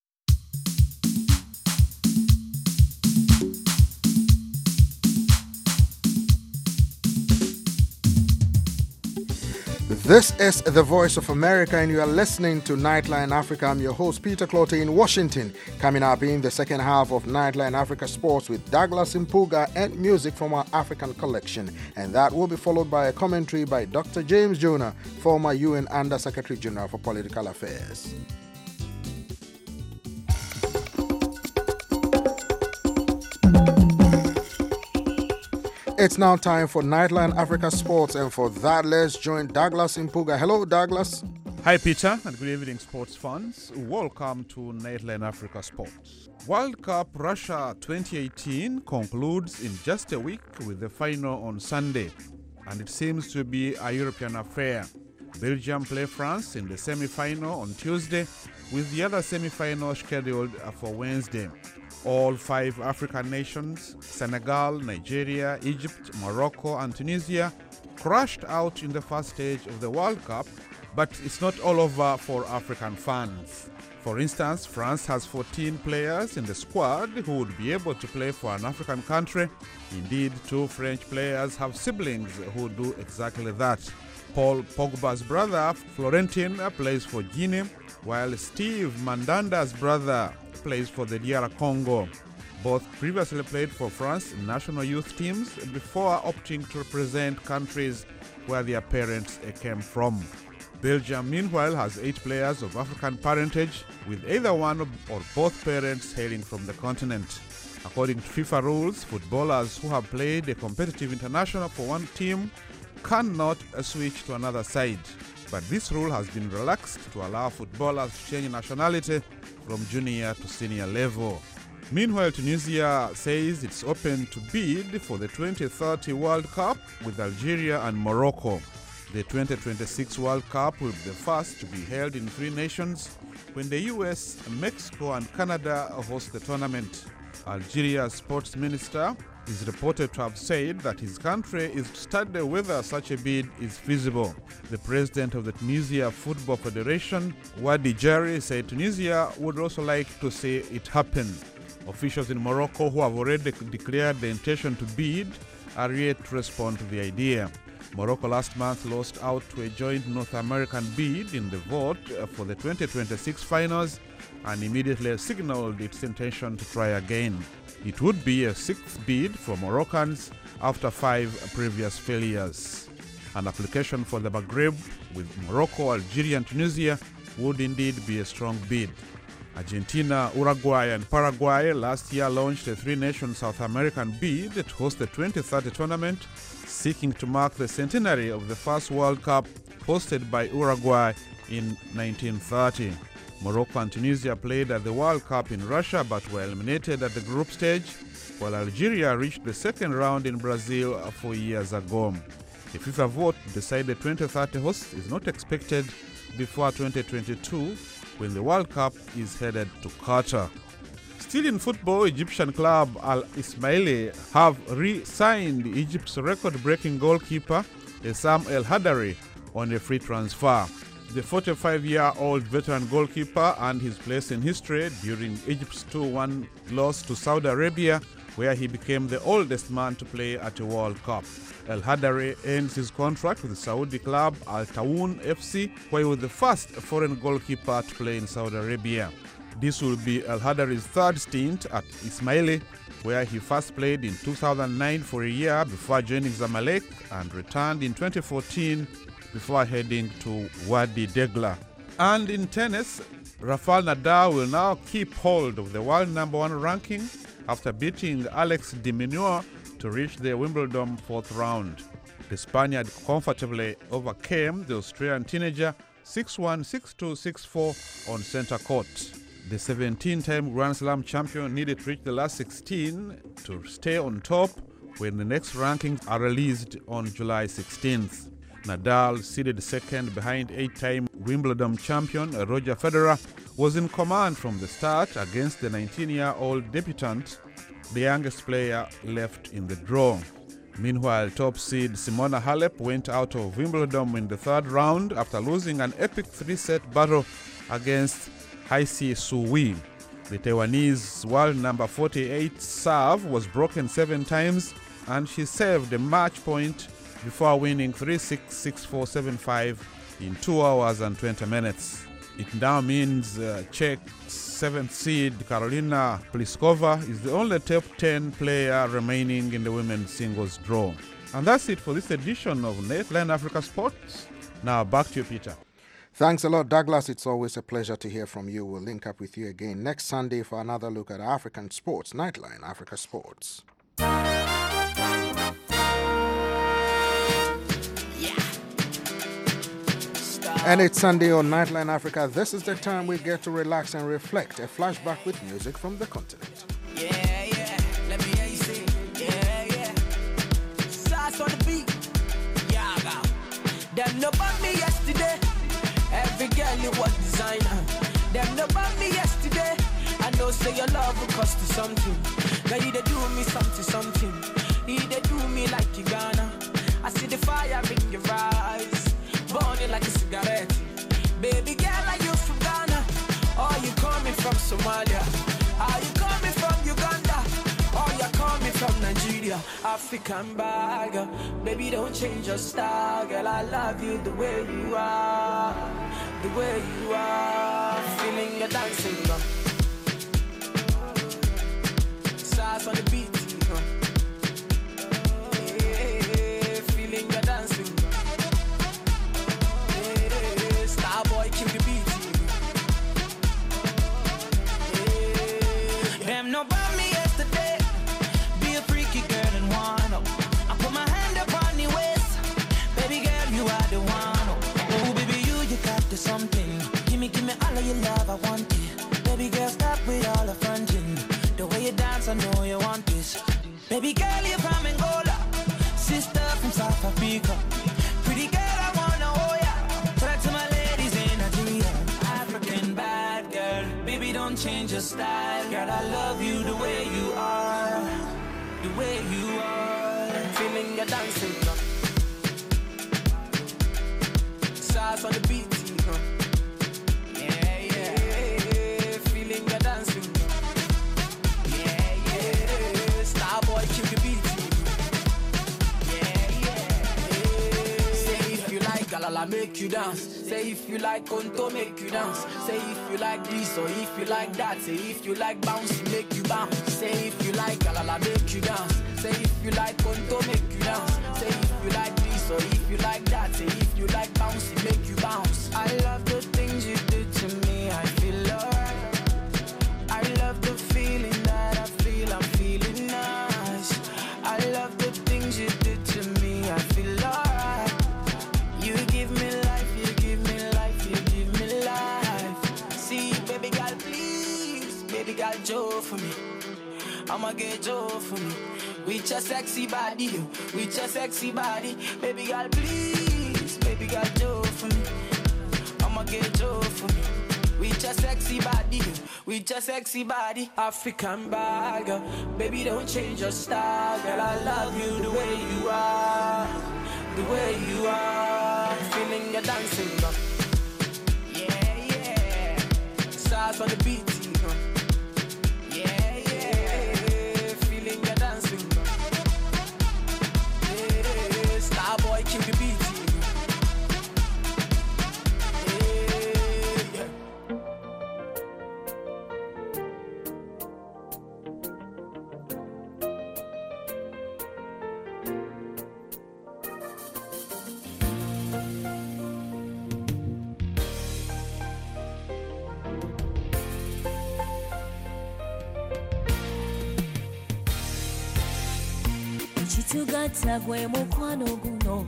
This is the Voice of America, and you are listening to Nightline Africa. I'm your host, Peter Clottey in Washington. Coming up in the second half of Nightline Africa Sports with Douglas Mpuga and music from our African collection. And that will be followed by a commentary by Doctor James Jonah, former U N Under-Secretary General for Political Affairs. It's now time for Nightline Africa Sports, and for that, let's join Douglas Mpuga. Hello, Douglas. Hi, Peter, and good evening, sports fans. Welcome to Nightline Africa Sports. World Cup Russia twenty eighteen concludes in just a week with the final on Sunday, and it seems to be a European affair. Belgium play France in the semi-final on Tuesday, with the other semi-final scheduled for Wednesday. All five African nations, Senegal, Nigeria, Egypt, Morocco, and Tunisia, crashed out in the first stage of the World Cup, but it's not all over for African fans. For instance, France has fourteen players in the squad who would be able to play for an African country. Indeed, two French players have siblings who do exactly that. Paul Pogba's brother, Florentin, plays for Guinea, while Steve Mandanda's brother plays for the D R Congo. Both previously played for France national youth teams before opting to represent countries where their parents came from. Belgium, meanwhile, has eight players of African parentage, with either one or both parents hailing from the continent. According to FIFA rules, footballers who have played a competitive international for one team cannot switch to another side. But this rule has been relaxed to allow footballers to change nationality from junior to senior level. Meanwhile, Tunisia says it's open to bid for the twenty thirty World Cup with Algeria and Morocco. The twenty twenty-six World Cup will be the first to be held in three nations when the U S, Mexico, and Canada host the tournament. Algeria's sports minister is reported to have said that his country is to study whether such a bid is feasible. The president of the Tunisia Football Federation, Wadi Jari, said Tunisia would also like to see it happen. Officials in Morocco, who have already declared the intention to bid, are yet to respond to the idea. Morocco last month lost out to a joint North American bid in the vote for the twenty twenty-six finals and immediately signaled its intention to try again. It would be a sixth bid for Moroccans after five previous failures. An application for the Maghreb with Morocco, Algeria, and Tunisia would indeed be a strong bid. Argentina, Uruguay, and Paraguay last year launched a three-nation South American bid to host the twenty thirty tournament, seeking to mark the centenary of the first World Cup hosted by Uruguay in nineteen thirty. Morocco and Tunisia played at the World Cup in Russia but were eliminated at the group stage, while Algeria reached the second round in Brazil four years ago. A FIFA vote to decide the twenty thirty host is not expected before twenty twenty-two, when the World Cup is headed to Qatar. Still in football, Egyptian club Al Ismaili have re-signed Egypt's record-breaking goalkeeper Essam El Hadary on a free transfer. The forty-five-year-old veteran goalkeeper earned his place in history during Egypt's two one loss to Saudi Arabia, where he became the oldest man to play at a World Cup. El Hadary ends his contract with the Saudi club Al Tawoun F C, where he was the first foreign goalkeeper to play in Saudi Arabia. This will be El Hadary's third stint at Ismaili, where he first played in two thousand nine for a year before joining Zamalek and returned in twenty fourteen before heading to Wadi Degla. And in tennis, Rafael Nadal will now keep hold of the world number one ranking after beating Alex de Minaur to reach the Wimbledon fourth round. The Spaniard comfortably overcame the Australian teenager six one, six two, six four on center court. The seventeen-time Grand Slam champion needed to reach the last sixteen to stay on top when the next rankings are released on July sixteenth. Nadal, seeded second behind eight-time Wimbledon champion Roger Federer, was in command from the start against the nineteen-year-old debutant, the youngest player left in the draw. Meanwhile, top seed Simona Halep went out of Wimbledon in the third round after losing an epic three-set battle against Haisi Suwi. The Taiwanese world number forty-eight serve was broken seven times, and she saved a match point before winning three six, six four, seven five in two hours and twenty minutes. It now means uh, Czech seventh seed Karolina Pliskova is the only top ten player remaining in the women's singles draw. And that's it for this edition of Nightline Africa Sports. Now back to you, Peter. Thanks a lot, Douglas. It's always a pleasure to hear from you. We'll link up with you again next Sunday for another look at African sports. Nightline Africa Sports. And it's Sunday on Nightline Africa. This is the time we get to relax and reflect. A flashback with music from the continent. Yeah, yeah. Let me hear you say, yeah, yeah. Sauce on the beat. Yeah, I got. Them no bought me yesterday. Every girl you was designer. Them no bought me yesterday. I know say your love will cost you something. Now you they do me something, something. You they do me like you gonna. I see the fire in your eyes. Burning like a cigarette. Baby girl, are you from Ghana? Or you coming from Somalia? Are you coming from Uganda? Or you coming from Nigeria? African bagger. Baby, don't change your style. Girl, I love you the way you are. The way you are. Feeling your dancing, girl. Sauce on the beat, girl. Yeah, feeling your dancing, girl. Them no bought me yesterday. Be a freaky girl and one up. I put my hand up on your waist. Baby girl, you are the one up. Oh, baby, you, you got the something. Give me, give me all of your love, I want it. Baby girl, stop with all the fronting. The way you dance, I know you want this. Baby girl, you're from Angola. Sister from South Africa. Pretty girl, I wanna hold ya. Talk to my ladies in Nigeria. African bad girl. Baby, don't change your style. Girl, I love you the way you are. The way you are. Feeling your dancing, girl. Sauce on the beat, girl. Yeah, yeah. Feeling your dancing, girl. Yeah, yeah. Starboy, kill the beat, yeah, yeah. Say if you like, Galala, make you dance. Say if you like Konto, make you dance. Say if you like this or if you like that. Say if you like bouncy, make you bounce. Say if you like Galala, make you dance. Say if you like Konto, make you dance. Say if you like this or if you like that. Say if you like bouncy, make you bounce. I love the things you do to me, I feel alright. I love the feeling that I feel, I'm feeling nice. I love the things you do to me, I feel alright. You give me life, you give me life, you give me life. See, baby girl, please, baby girl, Joe for me. I'ma get Joe for me. With your sexy body, with your sexy body. Baby girl, please, baby girl, Joe for me. I'ma get Joe for me. With your sexy body, with your sexy body. African bagger. Baby, don't change your style. Girl, I love you the way you are. The way you are. Feeling your dancing, girl. dance on the beat, you know. Yeah, yeah, feeling your dancing. Yeah, Starboy kill the beat, you know. Yeah, yeah. Chitugatta gwe mukwano guno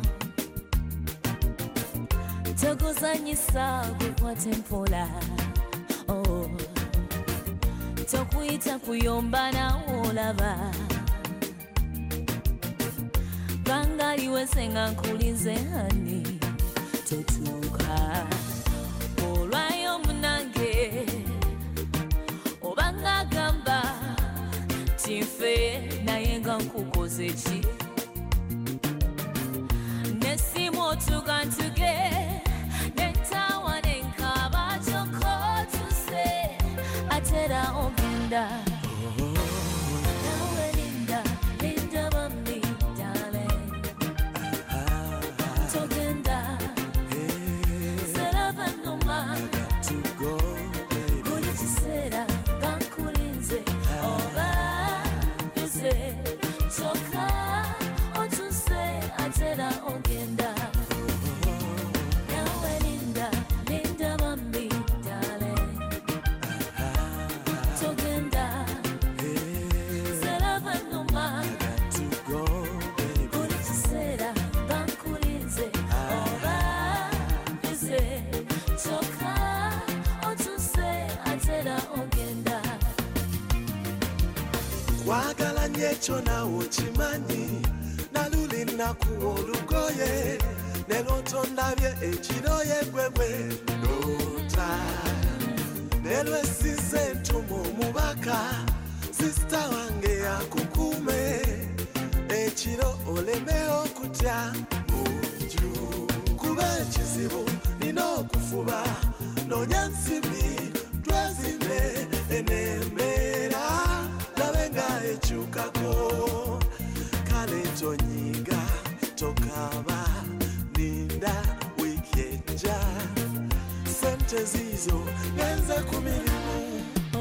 toguzanyisa gukwate mpola oh. Tokuyita kuyomba nawo olaba bangaliwe senga nkulize hani totuuka olwayo munange obanga gamba tinfe naye nga nkukoze ki nesimu otuga ntuge nentawa nenkaba kyokko tuse atera ogenda nawe linda linda bambi darling togenda serava noma buli kiseera bankulinze oba Soka otuse atera ogenda nawe linda linda bambi darling togenda serava noma buli kiseera bankulinze oba bize soka otuse atera ogenda Wagala nyecho na uchimanyi naluli nakuwa olugoye neloto ndabye ekiroye gwegwe lota nelwesize entumo omubaka sista wange akukume ekiro oleme okutya munju kuba ekizibu nina okufuba nonya nsimbi twezime enembeera labenga echukako kale tonyiga tokaba ninda wikeja sente zizo ngenze ku mirimu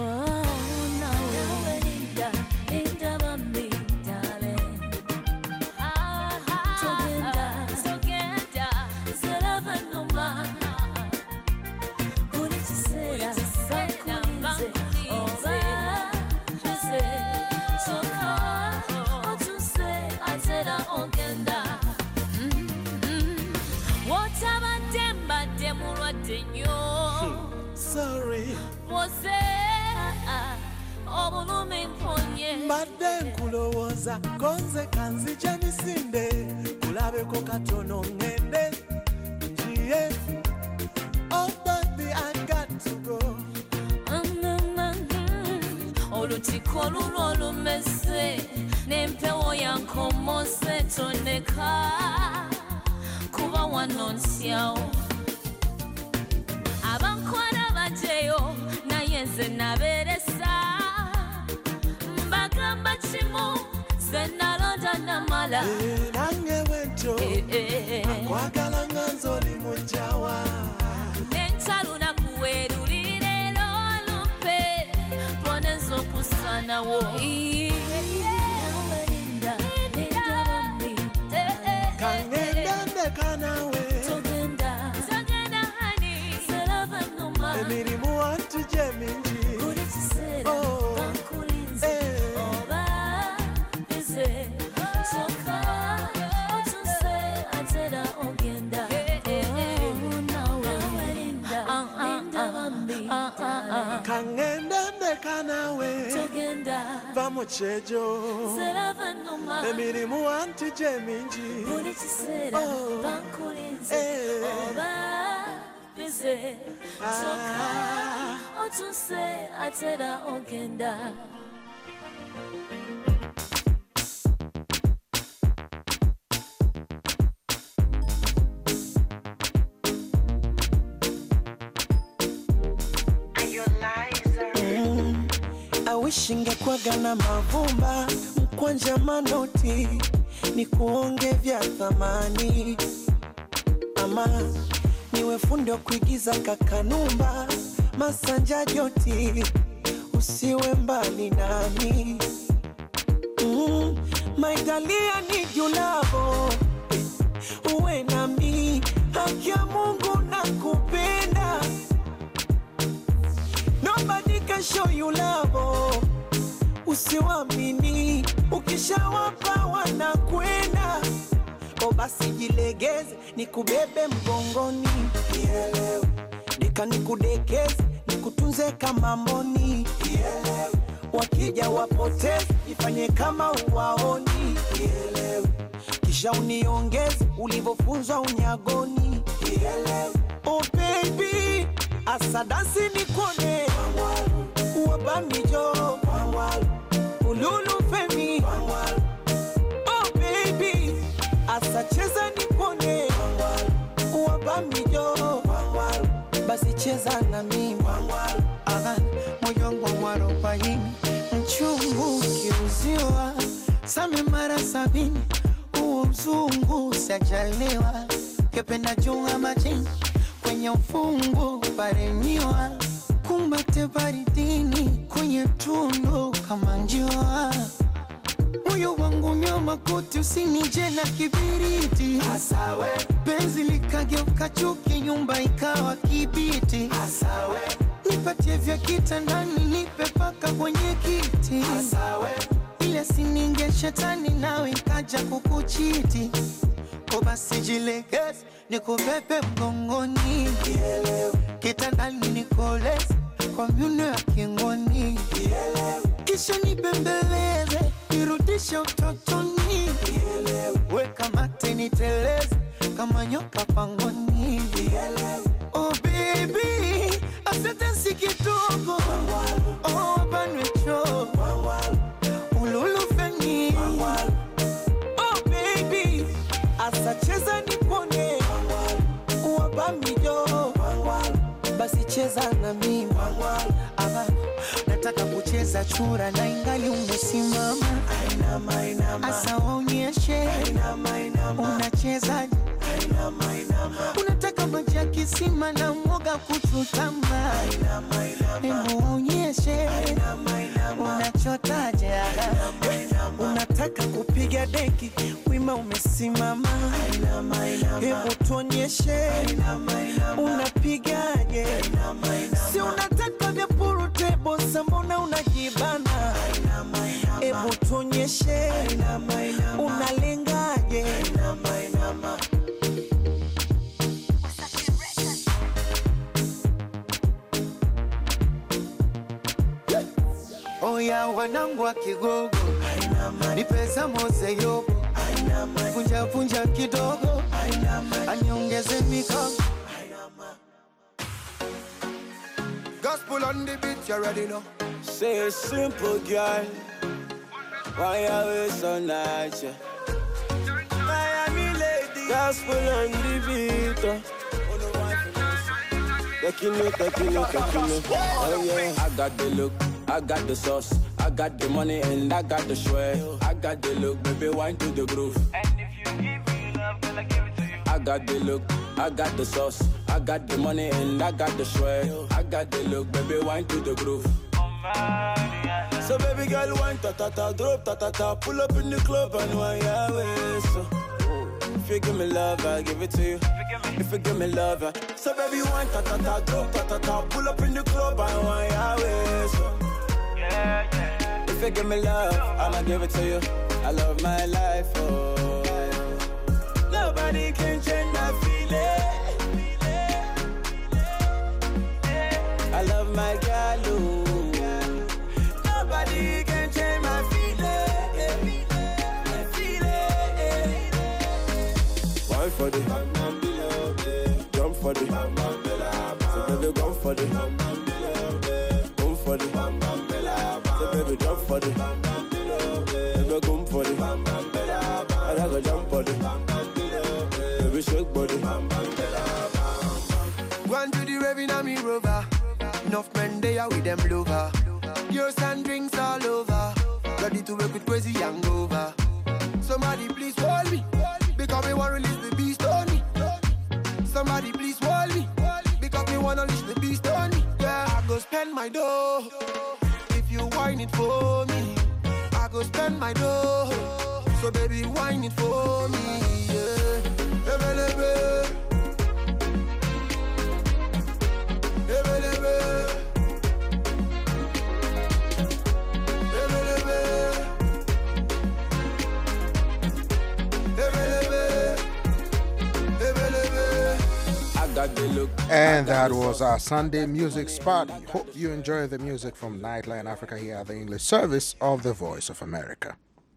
Sorry. Wose obulume mponye Mbadde nkulowooza konze kanzija misinde kulabeko katono ngende njiye Oh baby I got to go olutiko luno olumese n'empewo yankomose toneka kuba wano nsyawo abankwara bajeyo naye nze naberesa mbagamba kimu ze nalonda namala nange bwentyo akwagala nga nze oli mujjawa nenkyaluna kuwerulire lolumpe boneza okusanawo kangenda ndeka nawe emirimu wantu gye mingi Oh, eh. Kangenda ndeka nawe va mu kyejo emirimu wantu gye mingi Oh, eh. Soka otuse atera ogenda Are you alive? Wishingekwaga na mavumba, mkwanja manoti, ni kuonge vya thamani. Ama niwe fundi wa kuigiza kakanumba, masanja joti, usiwe mbali nami. Mm, maitalia ni julavo, uwe nami, haki ya Mungu nakupenda. Nobody can show you love, usiwamini, ukishawapa wanakwenda. O basi jilegeze, nikubebe mgongoni, nielewe. Nika nikudekeze, nikutunze kama mboni, nielewe. Wakija wapoteze, ifanye kama uwaoni, nielewe. Kisha uniongeze, ulivofunzwa unyagoni, nielewe. Oh baby, asadasi nikone, uwabamijo, ululu femi. Oh baby, asacheza nikone, uwabamijo, basi cheza na mimi. Aha, moyo wangu warobaini, mchungu ukiuziwa, same mara sabini, uo mzungu sajaliwa. Kependa junga majini, kwenye ufungu paremiwa. Kumbate baridini, kwenye tundu kama njua. Moyo wangu nyoma kuti, usinije na kibiriti. Asawe penzi likageuka chuki, nyumba ikawa kibiti. Asawe nipatie vya kitandani, nipe paka kwenye kiti. Asawe ile sininge shetani, nawe kaja kukuchiti. O basi jilegeze, nikubebe mgongoni, kitandani nikoleze, kwa miuno ya kingoni. Kisha nibembeleze, nirudishe utotoni. Weka mate niteleze, kama nyoka pangoni. Oh baby, asante si kidogo, oh banwecho, ululu feni. Oh baby, asacheza nipone, uwabamijo, basi cheza na mimi. Aha, nataka kucheza chura na ingali umesimama. Asa waonyeshe, unacheza. Unataka maji ya kisima na mwoga kuchutama. Hebu waonyeshe, unachotaje. Unataka kupiga deki, wima umesimama. Hebu tuonyeshe, unapigaje. Si unataka vya purutebo, mbona unajibana. Hebu tuonyeshe, unalengaje. Oya wanangu wa Kigogo, ni pesa mose yobo. Punja punja kidogo, aniongeze mikono. Gospel on the beat, you already know. Say a simple girl, why are we so nice? Yeah? Miami lady, gospel on the beat. Taking it, taking it, taking it. Oh yeah, I got the look, I got the sauce, I got the money and I got the swag. I got the look, baby, wine to the groove. And if you give me love, then I give it to you. I got the look, I got the sauce, I got the money and I got the swag. I got the look, baby, wine to the groove. So baby girl, wine ta ta ta, drop ta ta ta, pull up in the club and wine your waist. So, if you give me love, I give it to you. If you give me love, I... so baby, wine ta ta ta, drop ta ta ta, pull up in the club and wine your waist. So, yeah, yeah. If you give me love, I'ma give it to you. I love my life, oh. Nobody can change my feeling. I love my girl, oh. Nobody can change my feeling. My feeling. Why for the jump for the so baby go for the go for the so baby jump for the baby go for the I gotta jump for the baby shake body. Go on to the Revin and me rover. Enough men they are with them lover. Yours and drinks all over. Ready to work with crazy hangover. Somebody please hold me, because me want release the beast on me. Somebody please hold me, because me want to release the beast on me. Yeah, I go spend my dough. If you whine it for me, I go spend my dough. So baby, whine it for me. Yeah, ebelebe, ebelebe. And that was our Sunday music spot. Hope you enjoy the music from Nightline Africa here at the English service of the Voice of America.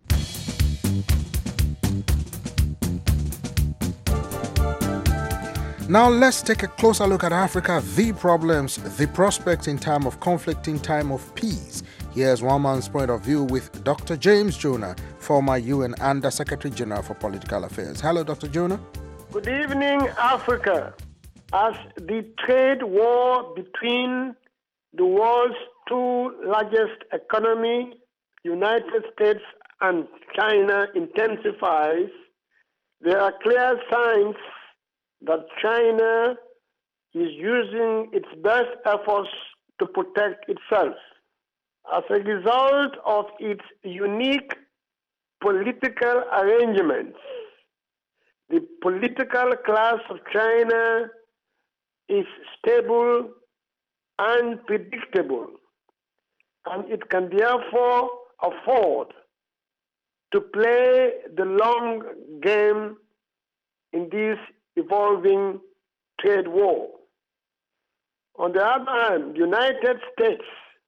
Now let's take a closer look at Africa, the problems, the prospects in time of conflict, in time of peace. Here's one man's point of view with Doctor James Jonah, former U N Under Secretary General for Political Affairs. Hello, Doctor Jonah. Good evening, Africa. As the trade war between the world's two largest economies, United States and China, intensifies, there are clear signs that China is using its best efforts to protect itself. As a result of its unique political arrangements, the political class of China is stable and predictable, and it can therefore afford to play the long game in this evolving trade war. On the other hand, the United States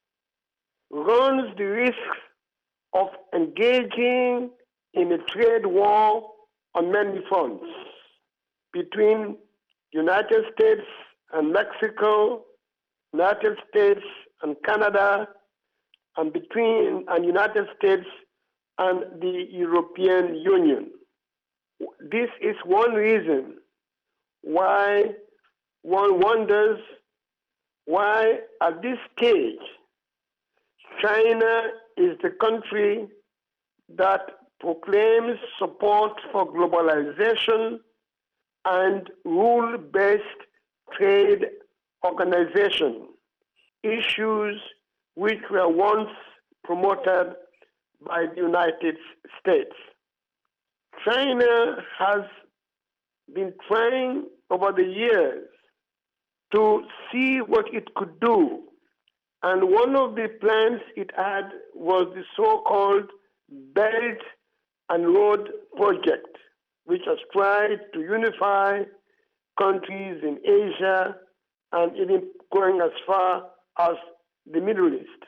runs the risk of engaging in a trade war on many fronts between United States and Mexico, United States and Canada, and between and United States and the European Union. This is one reason why one wonders why at this stage China is the country that proclaims support for globalization and rule-based trade organization, issues which were once promoted by the United States. China has been trying over the years to see what it could do, and one of the plans it had was the so-called Belt and Road Project, which has tried to unify countries in Asia and even going as far as the Middle East.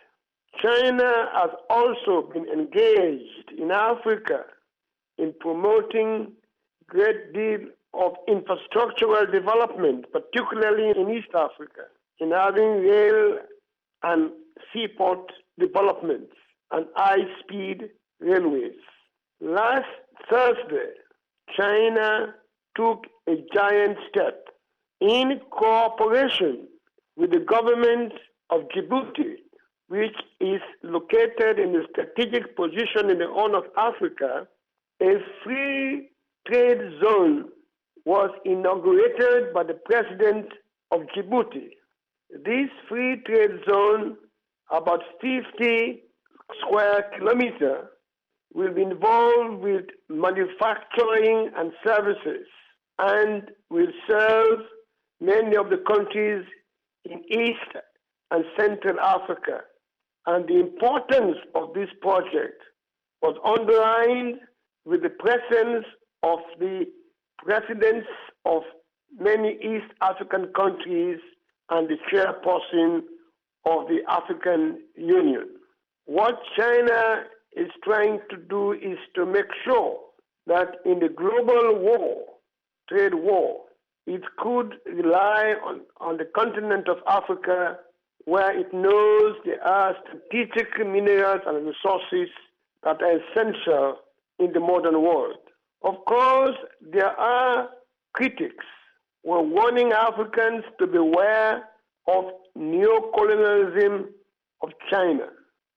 China has also been engaged in Africa in promoting a great deal of infrastructural development, particularly in East Africa, in having rail and seaport developments and high-speed railways. Last Thursday, China took a giant step in cooperation with the government of Djibouti, which is located in a strategic position in the Horn of Africa. A free trade zone was inaugurated by the president of Djibouti. This free trade zone, about fifty square kilometers, will be involved with manufacturing and services and will serve many of the countries in East and Central Africa. And the importance of this project was underlined with the presence of the presidents of many East African countries and the chairperson of the African Union. What China is trying to do is to make sure that in the global war, trade war, it could rely on, on the continent of Africa, where it knows there are strategic minerals and resources that are essential in the modern world. Of course, there are critics who are warning Africans to beware of neocolonialism of China.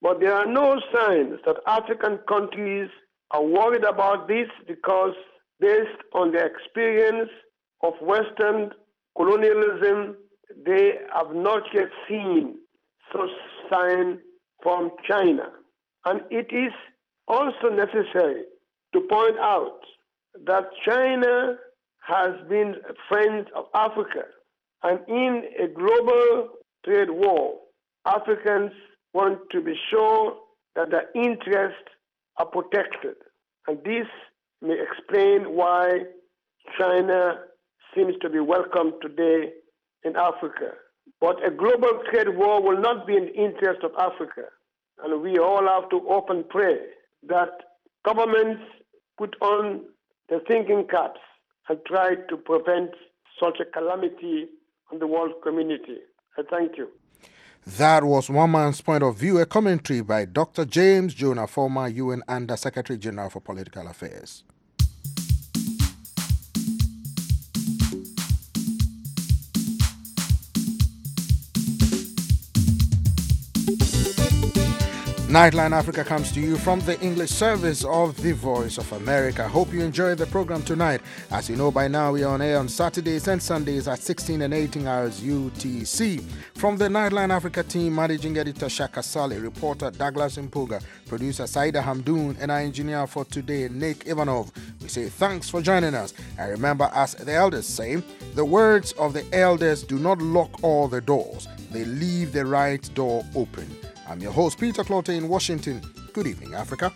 But there are no signs that African countries are worried about this because based on their experience of Western colonialism, they have not yet seen such sign from China. And it is also necessary to point out that China has been a friend of Africa. And in a global trade war, Africans want to be sure that their interests are protected. And this may explain why China seems to be welcome today in Africa. But a global trade war will not be in the interest of Africa. And we all have to hope and pray that governments put on the thinking caps and try to prevent such a calamity on the world community. I thank you. That was one man's point of view, a commentary by Doctor James Jonah, former U N Under Secretary General for Political Affairs. Nightline Africa comes to you from the English service of the Voice of America. Hope you enjoyed the program tonight. As you know by now, we are on air on Saturdays and Sundays at sixteen and eighteen hours U T C. From the Nightline Africa team, Managing Editor Shaka Saleh, reporter Douglas Mpuga, producer Saida Hamdoun, and our engineer for today, Nick Ivanov, we say thanks for joining us. And remember, as the elders say, the words of the elders do not lock all the doors. They leave the right door open. I'm your host, Peter Clote in Washington. Good evening, Africa.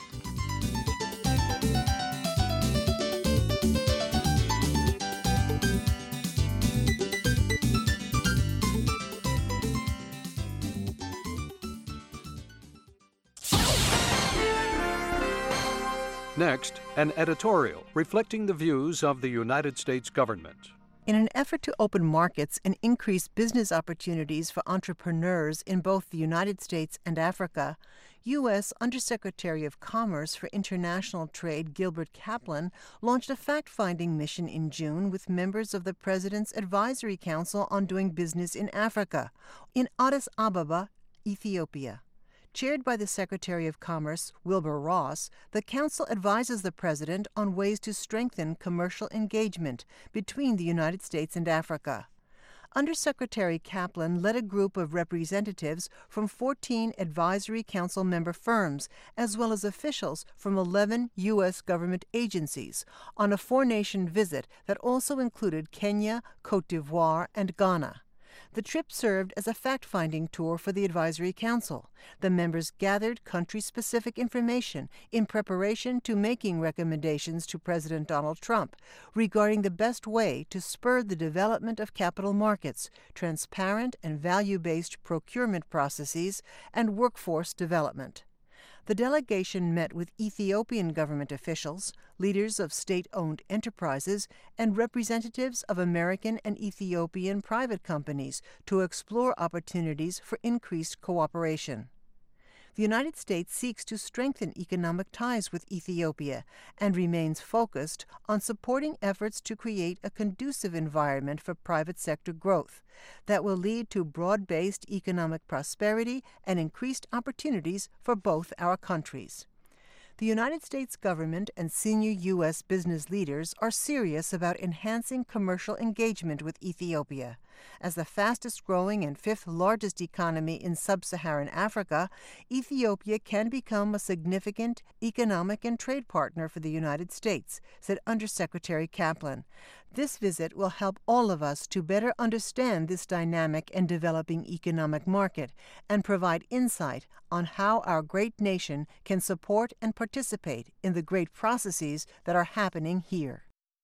Next, an editorial reflecting the views of the United States government. In an effort to open markets and increase business opportunities for entrepreneurs in both the United States and Africa, U S Undersecretary of Commerce for International Trade Gilbert Kaplan launched a fact-finding mission in June with members of the President's Advisory Council on Doing Business in Africa in Addis Ababa, Ethiopia. Chaired by the Secretary of Commerce, Wilbur Ross, the Council advises the President on ways to strengthen commercial engagement between the United States and Africa. Undersecretary Kaplan led a group of representatives from fourteen Advisory Council member firms, as well as officials from eleven U S government agencies, on a four-nation visit that also included Kenya, Cote d'Ivoire, and Ghana. The trip served as a fact-finding tour for the Advisory Council. The members gathered country-specific information in preparation to making recommendations to President Donald Trump regarding the best way to spur the development of capital markets, transparent and value-based procurement processes, and workforce development. The delegation met with Ethiopian government officials, leaders of state-owned enterprises, and representatives of American and Ethiopian private companies to explore opportunities for increased cooperation. The United States seeks to strengthen economic ties with Ethiopia and remains focused on supporting efforts to create a conducive environment for private sector growth that will lead to broad-based economic prosperity and increased opportunities for both our countries. The United States government and senior U S business leaders are serious about enhancing commercial engagement with Ethiopia. As the fastest-growing and fifth-largest economy in sub-Saharan Africa, Ethiopia can become a significant economic and trade partner for the United States, said Undersecretary Kaplan. This visit will help all of us to better understand this dynamic and developing economic market and provide insight on how our great nation can support and participate in the great processes that are happening here.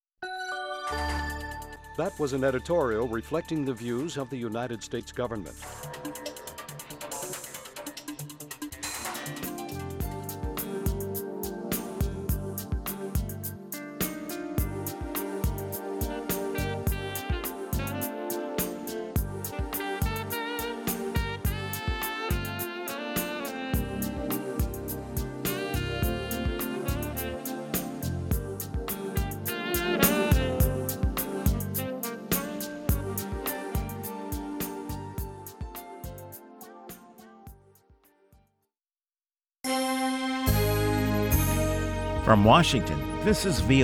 That was an editorial reflecting the views of the United States government. From Washington, this is V O A.